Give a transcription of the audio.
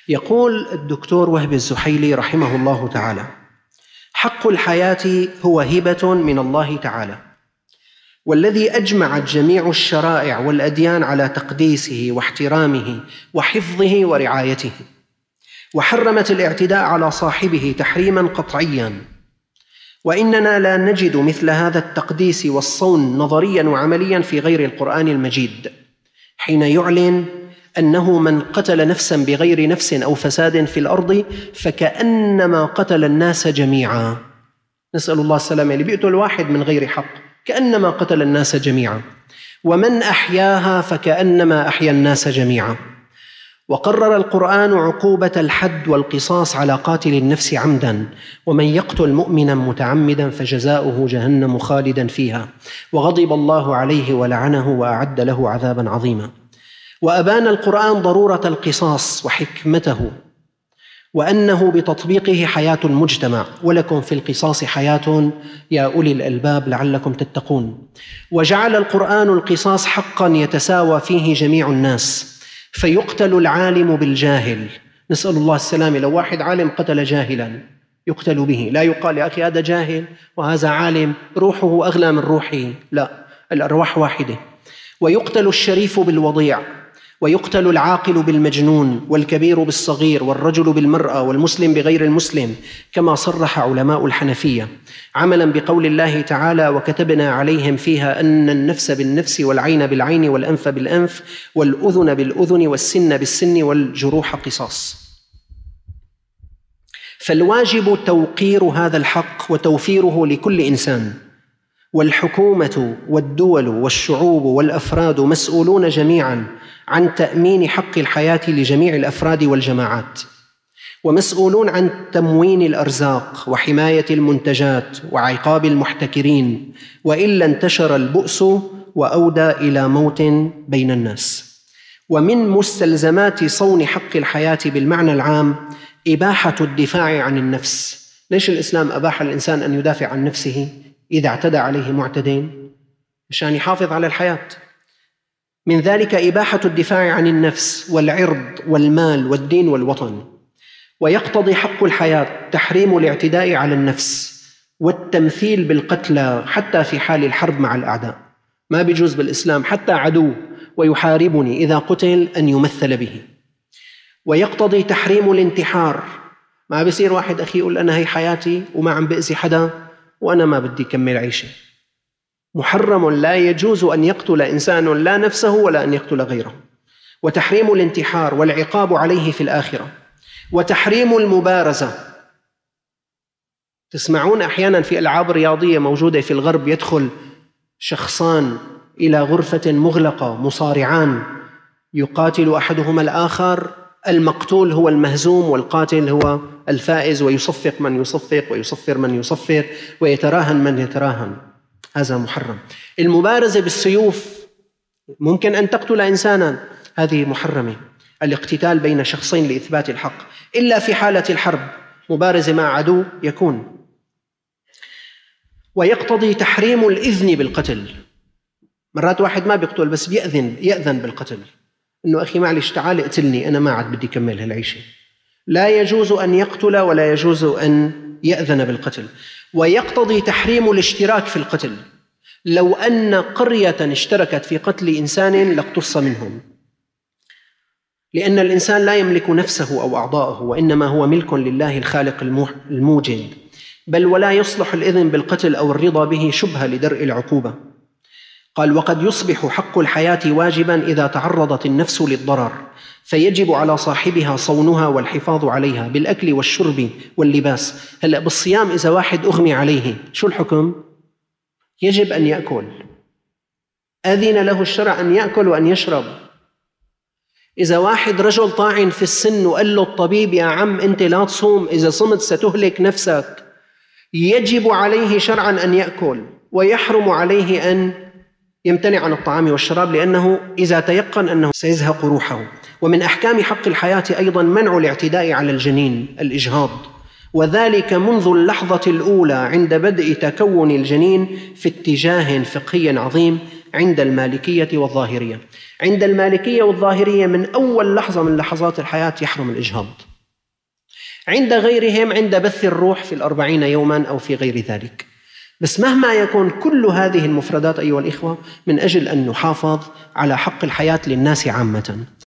يقول الدكتور وهب الزحيلي رحمه الله تعالى: حق الحياة هو هبة من الله تعالى، والذي أجمعت جميع الشرائع والأديان على تقديسه واحترامه وحفظه ورعايته، وحرمت الاعتداء على صاحبه تحريماً قطعياً. وإننا لا نجد مثل هذا التقديس والصون نظرياً وعملياً في غير القرآن المجيد، حين يعلن أنه من قتل نفساً بغير نفس أو فساد في الأرض فكأنما قتل الناس جميعاً. نسأل الله السلامة. اللي بيقتل واحد من غير حق كأنما قتل الناس جميعاً، ومن أحياها فكأنما أحيا الناس جميعاً. وقرر القرآن عقوبة الحد والقصاص على قاتل النفس عمداً، ومن يقتل مؤمناً متعمداً فجزاؤه جهنم خالداً فيها، وغضب الله عليه ولعنه وأعد له عذاباً عظيماً. وأبان القرآن ضرورة القصاص وحكمته، وأنه بتطبيقه حياة المجتمع، ولكم في القصاص حياة يا أولي الألباب لعلكم تتقون. وجعل القرآن القصاص حقاً يتساوى فيه جميع الناس، فيقتل العالم بالجاهل. نسأل الله السلامة. لو واحد عالم قتل جاهلاً يقتل به، لا يقال يا أخي هذا جاهل وهذا عالم روحه أغلى من روحه، لا، الأرواح واحدة. ويقتل الشريف بالوضيع، ويقتل العاقل بالمجنون، والكبير بالصغير، والرجل بالمرأة، والمسلم بغير المسلم، كما صرح علماء الحنفية، عملا بقول الله تعالى: وكتبنا عليهم فيها أن النفس بالنفس والعين بالعين والأنف بالأنف والأذن بالأذن والسن بالسن والجروح قصاص. فالواجب توقير هذا الحق وتوفيره لكل إنسان، والحكومة والدول والشعوب والأفراد مسؤولون جميعاً عن تأمين حق الحياة لجميع الأفراد والجماعات، ومسؤولون عن تموين الأرزاق وحماية المنتجات وعقاب المحتكرين، وإلا انتشر البؤس وأودى إلى موت بين الناس. ومن مستلزمات صون حق الحياة بالمعنى العام إباحة الدفاع عن النفس. ليش الإسلام أباح الإنسان أن يدافع عن نفسه إذا اعتدى عليه معتدين؟ مشان يحافظ على الحياة. من ذلك إباحة الدفاع عن النفس والعرض والمال والدين والوطن. ويقتضي حق الحياة تحريم الاعتداء على النفس والتمثيل بالقتلى حتى في حال الحرب مع الأعداء. ما بيجوز بالإسلام حتى عدو ويحاربني إذا قتل أن يمثل به. ويقتضي تحريم الانتحار. ما بيصير واحد أخي يقول أنا هي حياتي وما عم بأذي حدا وأنا ما بدي كمل عيشي. محرم، لا يجوز أن يقتل إنسان لا نفسه ولا أن يقتل غيره. وتحريم الانتحار والعقاب عليه في الآخرة. وتحريم المبارزة. تسمعون أحيانا في ألعاب رياضية موجودة في الغرب يدخل شخصان إلى غرفة مغلقة مصارعان، يقاتل أحدهما الآخر، المقتول هو المهزوم والقاتل هو الفائز، ويصفق من يصفق ويصفر من يصفر ويتراهن من يتراهن. هذا محرم. المبارزة بالسيوف، ممكن أن تقتل إنسانا، هذه محرمة. الاقتتال بين شخصين لإثبات الحق، إلا في حالة الحرب، مبارزة مع عدو يكون. ويقتضي تحريم الإذن بالقتل. مرات واحد ما بيقتل بس يأذن بالقتل، إنه أخي معلش تعال اقتلني أنا ما عاد بدي كمل هالعيشة. لا يجوز أن يقتل ولا يجوز أن يأذن بالقتل. ويقتضي تحريم الاشتراك في القتل. لو أن قرية اشتركت في قتل إنسان لاقتص منهم، لأن الإنسان لا يملك نفسه أو أعضاءه، وإنما هو ملك لله الخالق الموجد. بل ولا يصلح الإذن بالقتل أو الرضا به شبهة لدرء العقوبة. قال: وقد يصبح حق الحياة واجباً إذا تعرضت النفس للضرر، فيجب على صاحبها صونها والحفاظ عليها بالأكل والشرب واللباس. هلأ بالصيام إذا واحد أغمي عليه شو الحكم؟ يجب أن يأكل، أذن له الشرع أن يأكل وأن يشرب. إذا واحد رجل طاعن في السن وقال له الطبيب يا عم أنت لا تصوم، إذا صمت ستهلك نفسك، يجب عليه شرعاً أن يأكل، ويحرم عليه أن يمتنع عن الطعام والشراب، لأنه إذا تيقن أنه سيزهق روحه. ومن أحكام حق الحياة أيضاً منع الاعتداء على الجنين، الإجهاض، وذلك منذ اللحظة الأولى عند بدء تكون الجنين في اتجاه فقهي عظيم عند المالكية والظاهرية. عند المالكية والظاهرية من أول لحظة من لحظات الحياة يحرم الإجهاض. عند غيرهم عند بث الروح في 40 يوما أو في غير ذلك. بس مهما يكون كل هذه المفردات أيها الإخوة من أجل أن نحافظ على حق الحياة للناس عامة.